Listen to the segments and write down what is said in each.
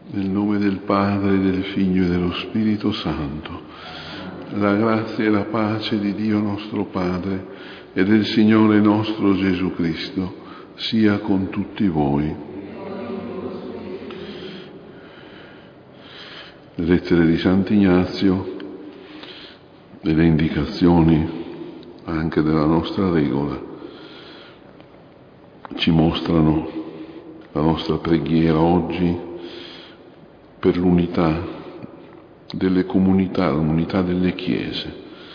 Nel nome del Padre, del Figlio e dello Spirito Santo, la grazia e la pace di Dio nostro Padre e del Signore nostro Gesù Cristo sia con tutti voi. Le lettere di Sant'Ignazio e le indicazioni anche della nostra regola ci mostrano la nostra preghiera oggi per l'unità delle comunità, l'unità delle chiese,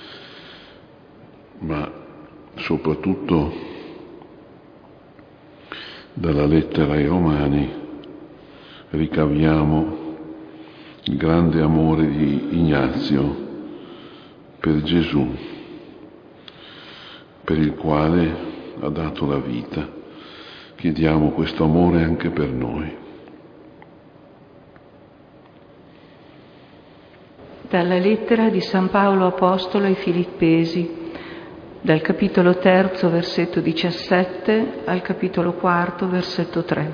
ma soprattutto dalla lettera ai Romani ricaviamo il grande amore di Ignazio per Gesù, per il quale ha dato la vita. Chiediamo questo amore anche per noi. Dalla lettera di San Paolo Apostolo ai Filippesi, dal capitolo 3, versetto 17, al capitolo 4, versetto 3.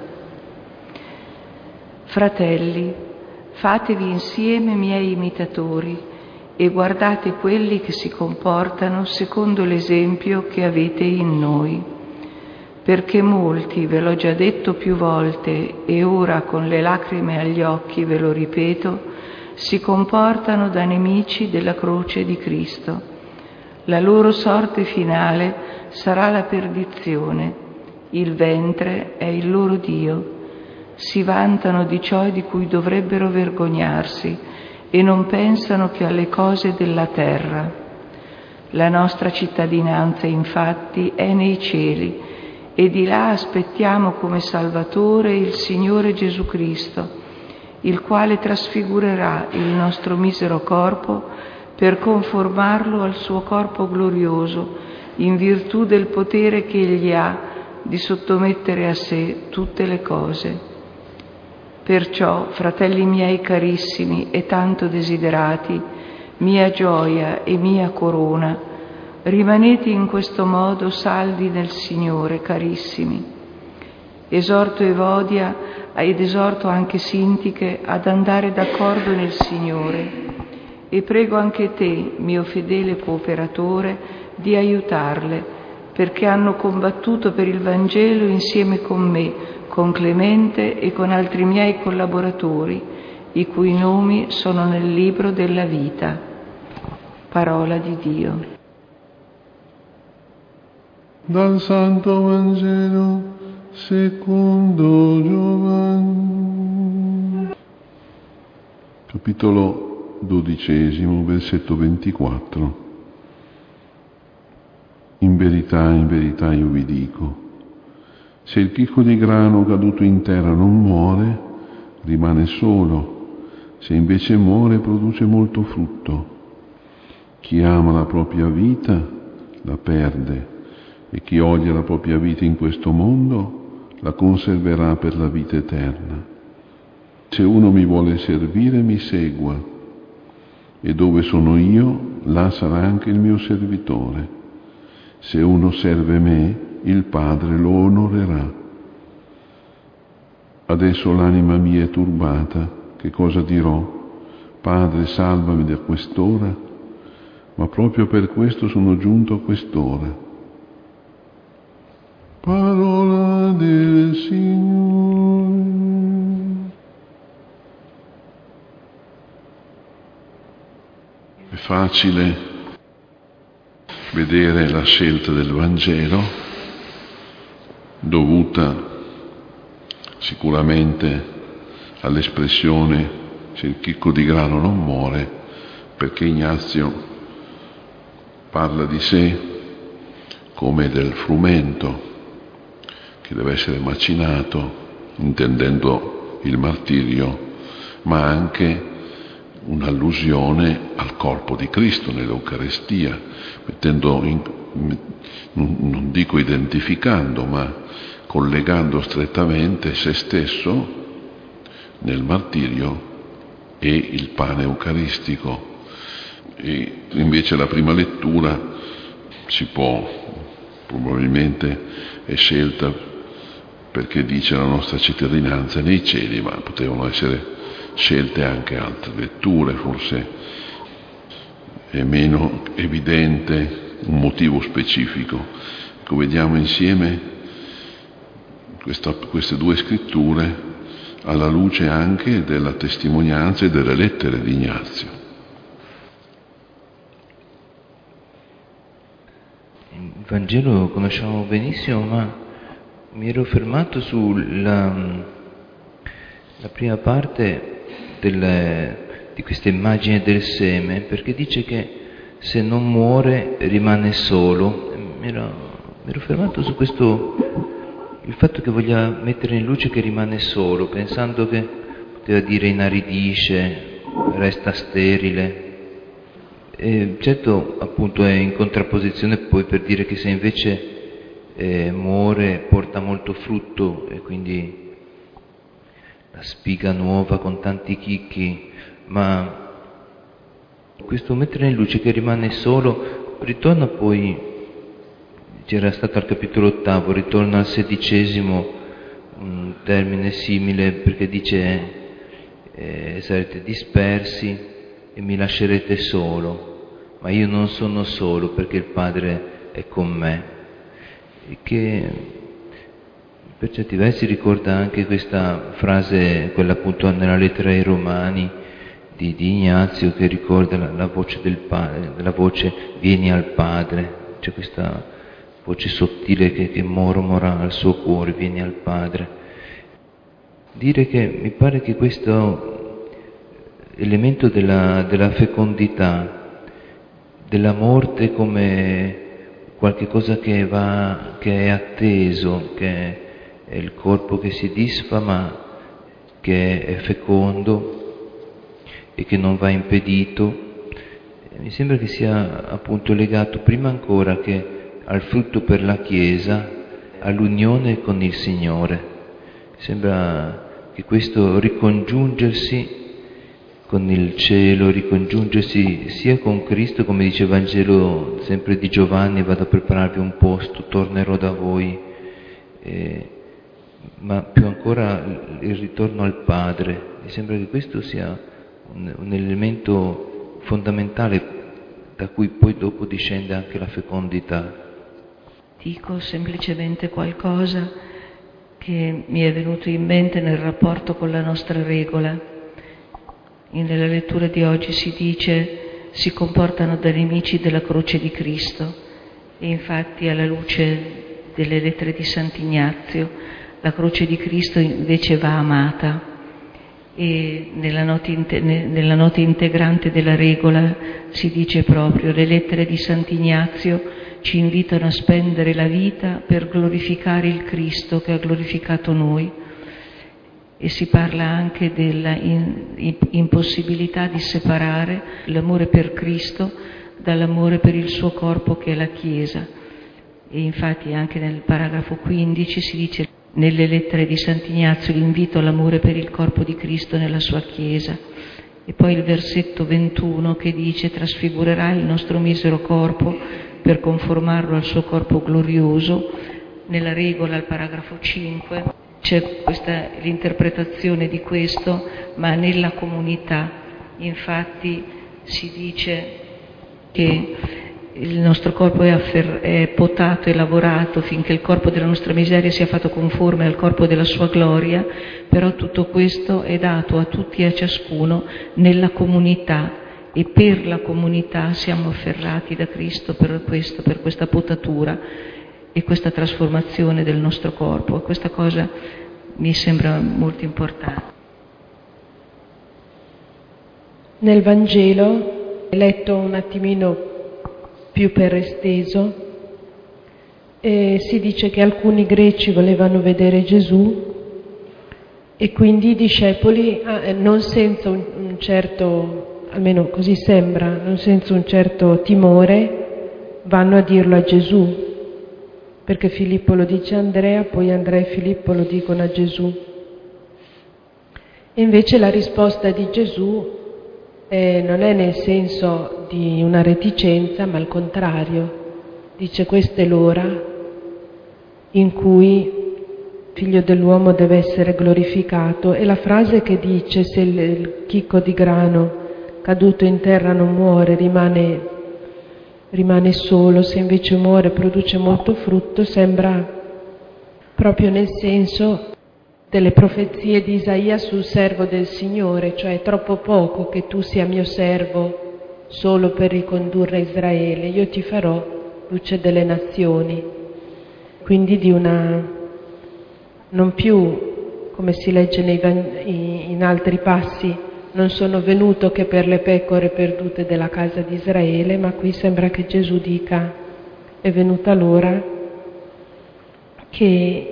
Fratelli, fatevi insieme miei imitatori e guardate quelli che si comportano secondo l'esempio che avete in noi. Perché molti, ve l'ho già detto più volte e ora con le lacrime agli occhi ve lo ripeto, si comportano da nemici della croce di Cristo. La loro sorte finale sarà la perdizione. Il ventre è il loro Dio. Si vantano di ciò di cui dovrebbero vergognarsi e non pensano che alle cose della terra. La nostra cittadinanza, infatti, è nei cieli e di là aspettiamo come Salvatore il Signore Gesù Cristo, il quale trasfigurerà il nostro misero corpo per conformarlo al suo corpo glorioso, in virtù del potere che Egli ha di sottomettere a sé tutte le cose. Perciò, fratelli miei carissimi e tanto desiderati, mia gioia e mia corona, rimanete in questo modo saldi nel Signore, carissimi. Esorto Evodia ed esorto anche Sintiche ad andare d'accordo nel Signore e prego anche te, mio fedele cooperatore, di aiutarle, perché hanno combattuto per il Vangelo insieme con me, con Clemente e con altri miei collaboratori, i cui nomi sono nel libro della vita. Parola di Dio. Dal Santo Vangelo secondo Giovanni. Capitolo 12, versetto 24. In verità io vi dico, se il chicco di grano caduto in terra non muore, rimane solo, se invece muore produce molto frutto. Chi ama la propria vita la perde, e chi odia la propria vita in questo mondo la conserverà per la vita eterna. Se uno mi vuole servire, mi segua, e dove sono io, là sarà anche il mio servitore. Se uno serve me, il Padre lo onorerà. Adesso l'anima mia è turbata, che cosa dirò? Padre, salvami da quest'ora? Ma proprio per questo sono giunto a quest'ora. Parola del Signore. È facile vedere la scelta del Vangelo, dovuta sicuramente all'espressione se il chicco di grano non muore, perché Ignazio parla di sé come del frumento che deve essere macinato, intendendo il martirio, ma anche un'allusione al corpo di Cristo nell'Eucarestia, non dico identificando, ma collegando strettamente se stesso nel martirio e il pane eucaristico. E invece la prima lettura probabilmente è scelta perché dice la nostra cittadinanza nei cieli, ma potevano essere scelte anche altre letture, forse è meno evidente un motivo specifico. Ecco, vediamo insieme queste due scritture alla luce anche della testimonianza e delle lettere di Ignazio. Il Vangelo lo conosciamo benissimo, ma mi ero fermato sulla prima parte di questa immagine del seme, perché dice che se non muore rimane solo. Mi ero fermato su questo, il fatto che voglia mettere in luce che rimane solo, pensando che poteva dire inaridisce, resta sterile. E certo, appunto, è in contrapposizione poi per dire che se invece muore porta molto frutto, e quindi la spiga nuova con tanti chicchi, ma questo mettere in luce che rimane solo ritorna poi, c'era stato al capitolo 8, ritorna al 16, un termine simile, perché dice sarete dispersi e mi lascerete solo, ma io non sono solo perché il Padre è con me. E che per certi versi ricorda anche questa frase, quella appunto nella lettera ai Romani di Ignazio, che ricorda la voce del Padre, la voce vieni al Padre, c'è questa voce sottile che mormora al suo cuore, vieni al Padre. Dire che mi pare che questo elemento della fecondità, della morte come qualche cosa che è atteso, che è il corpo che si disfa ma che è fecondo e che non va impedito, mi sembra che sia appunto legato prima ancora che al frutto per la Chiesa, all'unione con il Signore. Sembra che questo ricongiungersi con il cielo, ricongiungersi sia con Cristo, come dice il Vangelo sempre di Giovanni, vado a prepararvi un posto, tornerò da voi, ma più ancora il ritorno al Padre. Mi sembra che questo sia un elemento fondamentale da cui poi dopo discende anche la fecondità. Dico semplicemente qualcosa che mi è venuto in mente nel rapporto con la nostra regola. Nella lettura di oggi si dice si comportano da nemici della croce di Cristo, e infatti alla luce delle lettere di Sant'Ignazio la croce di Cristo invece va amata, e nella nota integrante della regola si dice proprio: le lettere di Sant'Ignazio ci invitano a spendere la vita per glorificare il Cristo che ha glorificato noi, e si parla anche della impossibilità di separare l'amore per Cristo dall'amore per il suo corpo che è la Chiesa. E infatti anche nel paragrafo 15 si dice nelle lettere di Sant'Ignazio l'invito all'amore per il corpo di Cristo nella sua Chiesa. E poi il versetto 21 che dice: trasfigurerà il nostro misero corpo per conformarlo al suo corpo glorioso. Nella regola, al paragrafo 5, c'è l'interpretazione di questo, ma nella comunità. Infatti si dice che il nostro corpo è potato e lavorato finché il corpo della nostra miseria sia fatto conforme al corpo della sua gloria, però tutto questo è dato a tutti e a ciascuno nella comunità, e per la comunità siamo afferrati da Cristo per questa potatura e questa trasformazione del nostro corpo. Questa cosa mi sembra molto importante. Nel Vangelo, letto un attimino più per esteso, si dice che alcuni greci volevano vedere Gesù e quindi i discepoli, non senza un certo, almeno così sembra, non senza un certo timore, vanno a dirlo a Gesù, perché Filippo lo dice a Andrea, poi Andrea e Filippo lo dicono a Gesù. E invece la risposta di Gesù non è nel senso di una reticenza, ma al contrario. Dice: questa è l'ora in cui figlio dell'uomo deve essere glorificato, e la frase che dice se il chicco di grano caduto in terra non muore, rimane solo, se invece muore produce molto frutto, sembra proprio nel senso delle profezie di Isaia sul servo del Signore, cioè è troppo poco che tu sia mio servo solo per ricondurre Israele, io ti farò luce delle nazioni. Quindi non più, come si legge in altri passi, non sono venuto che per le pecore perdute della casa di Israele, ma qui sembra che Gesù dica è venuta l'ora che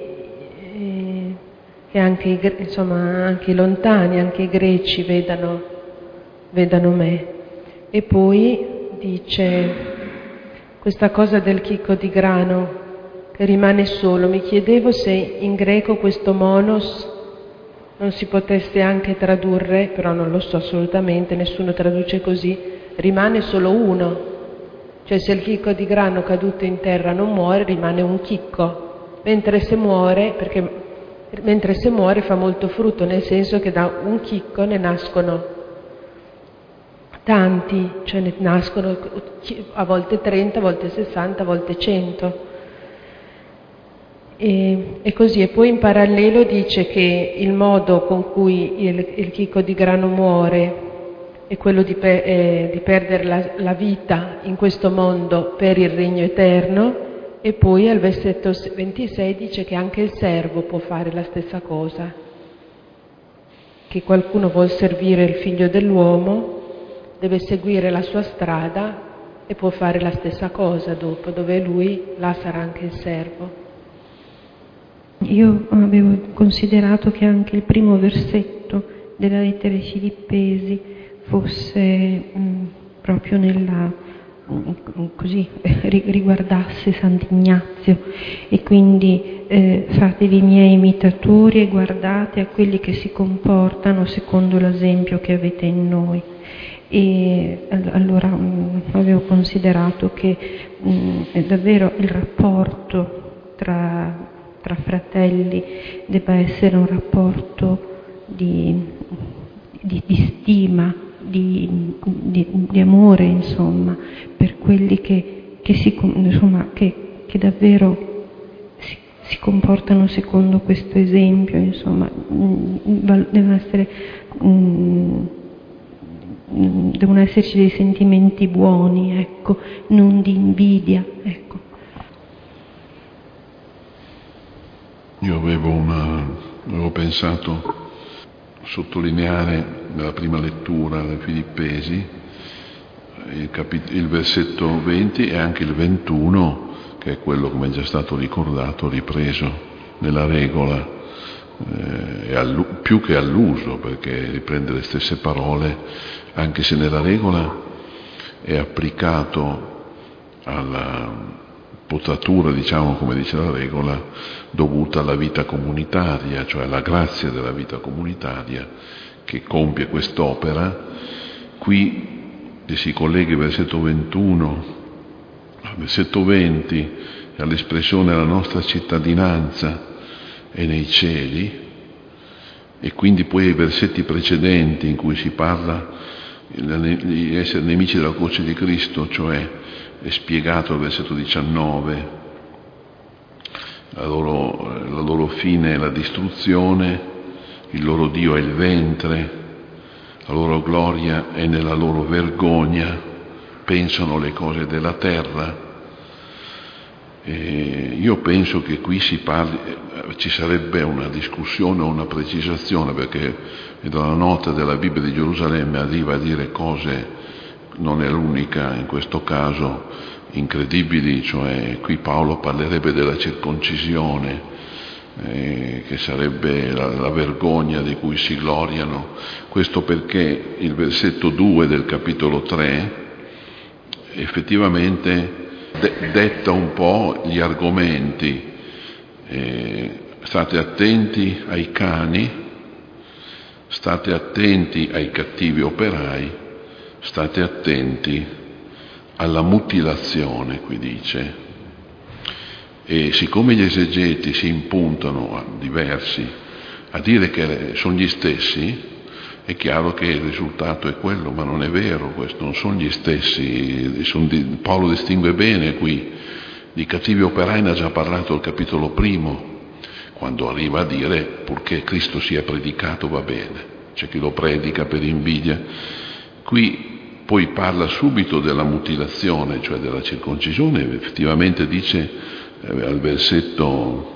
anche i lontani, anche i greci vedano me. E poi dice questa cosa del chicco di grano che rimane solo. Mi chiedevo se in greco questo monos non si potesse anche tradurre, però non lo so assolutamente, nessuno traduce così, rimane solo uno. Cioè se il chicco di grano caduto in terra non muore, rimane un chicco, mentre se muore fa molto frutto, nel senso che da un chicco ne nascono tanti, cioè ne nascono a volte 30, a volte 60, a volte 100. E così, e poi in parallelo dice che il modo con cui il chicco di grano muore è quello di perdere la vita in questo mondo per il regno eterno, e poi al versetto 26 dice che anche il servo può fare la stessa cosa, che qualcuno vuol servire il figlio dell'uomo, deve seguire la sua strada e può fare la stessa cosa dopo, dove lui, là sarà anche il servo. Io avevo considerato che anche il primo versetto della lettera ai Filippesi fosse proprio riguardasse Sant'Ignazio, e quindi fatevi miei imitatori e guardate a quelli che si comportano secondo l'esempio che avete in noi. E allora avevo considerato che è davvero il rapporto tra fratelli debba essere un rapporto di stima, di amore, insomma, per quelli che davvero si comportano secondo questo esempio, insomma, devono esserci dei sentimenti buoni, ecco, non di invidia, ecco. Io avevo pensato a sottolineare nella prima lettura dei Filippesi il versetto 20 e anche il 21, che è quello, come è già stato ricordato, ripreso nella regola, più che all'uso, perché riprende le stesse parole, anche se nella regola è applicato alla potatura, diciamo, come dice la regola, dovuta alla vita comunitaria, cioè alla grazia della vita comunitaria che compie quest'opera. Qui si collega il versetto 21 al versetto 20 e all'espressione della nostra cittadinanza è nei cieli, e quindi poi ai versetti precedenti in cui si parla di essere nemici della croce di Cristo, cioè è spiegato al versetto 19 la loro fine è la distruzione, il loro Dio è il ventre, la loro gloria è nella loro vergogna, pensano le cose della terra. E io penso che qui ci sarebbe una discussione o una precisazione, perché dalla nota della Bibbia di Gerusalemme arriva a dire cose, non è l'unica in questo caso, incredibili, cioè qui Paolo parlerebbe della circoncisione, che sarebbe la vergogna di cui si gloriano. Questo perché il versetto 2 del capitolo 3 effettivamente detta un po' gli argomenti. State attenti ai cani, state attenti ai cattivi operai, state attenti alla mutilazione, qui dice. E siccome gli esegeti si impuntano a diversi a dire che sono gli stessi, è chiaro che il risultato è quello, ma non è vero questo, non sono gli stessi. Paolo distingue bene qui, di cattivi operai ne ha già parlato al capitolo 1, quando arriva a dire purché Cristo sia predicato va bene, c'è chi lo predica per invidia. Qui poi parla subito della mutilazione, cioè della circoncisione, effettivamente dice al versetto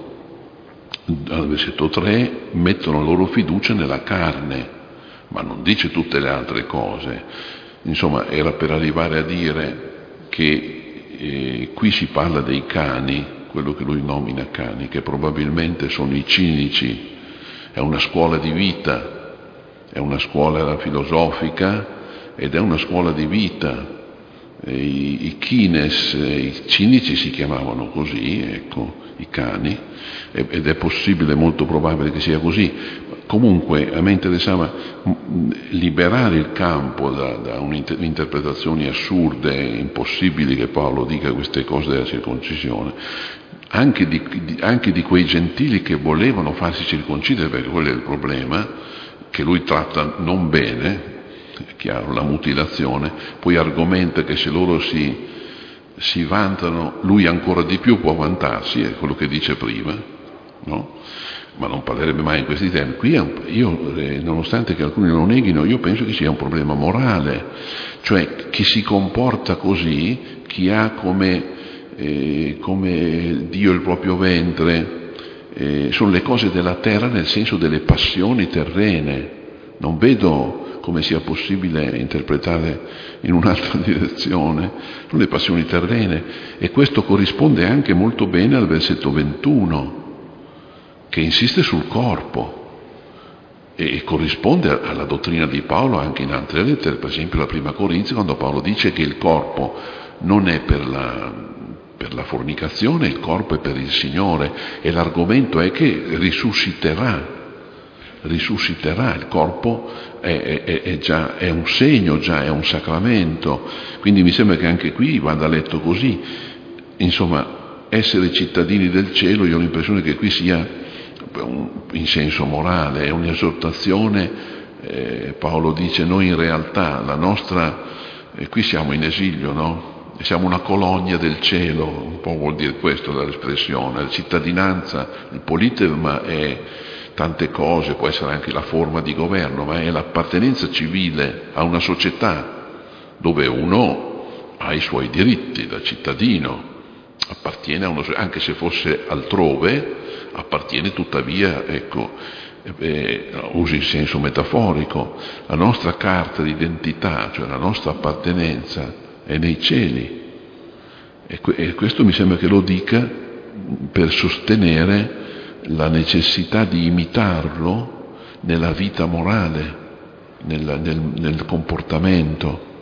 3, mettono la loro fiducia nella carne, ma non dice tutte le altre cose. Insomma, era per arrivare a dire che qui si parla dei cani, quello che lui nomina cani, che probabilmente sono i cinici, è una scuola di vita, è una scuola filosofica ed è una scuola di vita. I kines, i cinici si chiamavano così, ecco, i cani, ed è possibile, molto probabile che sia così. Comunque a me interessava liberare il campo da interpretazioni assurde, impossibili che Paolo dica queste cose della circoncisione, anche di quei gentili che volevano farsi circoncidere, perché quello è il problema, che lui tratta non bene, è chiaro, la mutilazione, poi argomenta che se loro si vantano, lui ancora di più può vantarsi, è quello che dice prima, no? Ma non parlerebbe mai in questi termini. Qui io, nonostante che alcuni lo neghino, io penso che sia un problema morale, cioè chi si comporta così, chi ha come Dio il proprio ventre, sono le cose della terra nel senso delle passioni terrene. Non vedo come sia possibile interpretare in un'altra direzione, sono le passioni terrene, e questo corrisponde anche molto bene al versetto 21, che insiste sul corpo, e corrisponde alla dottrina di Paolo anche in altre lettere, per esempio la prima Corinzi, quando Paolo dice che il corpo non è per la fornicazione, il corpo è per il Signore, e l'argomento è che risusciterà, il corpo è un segno, già è un sacramento, quindi mi sembra che anche qui vada letto così. Insomma, essere cittadini del cielo, io ho l'impressione che qui sia in senso morale, è un'esortazione. Paolo dice: noi in realtà la nostra, qui siamo in esilio, no? Siamo una colonia del cielo, un po' vuol dire questo l'espressione. La cittadinanza, il politema è tante cose, può essere anche la forma di governo, ma è l'appartenenza civile a una società dove uno ha i suoi diritti da cittadino, appartiene a uno, anche se fosse altrove, appartiene tuttavia, ecco, uso il senso metaforico, la nostra carta d'identità, cioè la nostra appartenenza è nei cieli, e questo mi sembra che lo dica per sostenere la necessità di imitarlo nella vita morale, nel comportamento.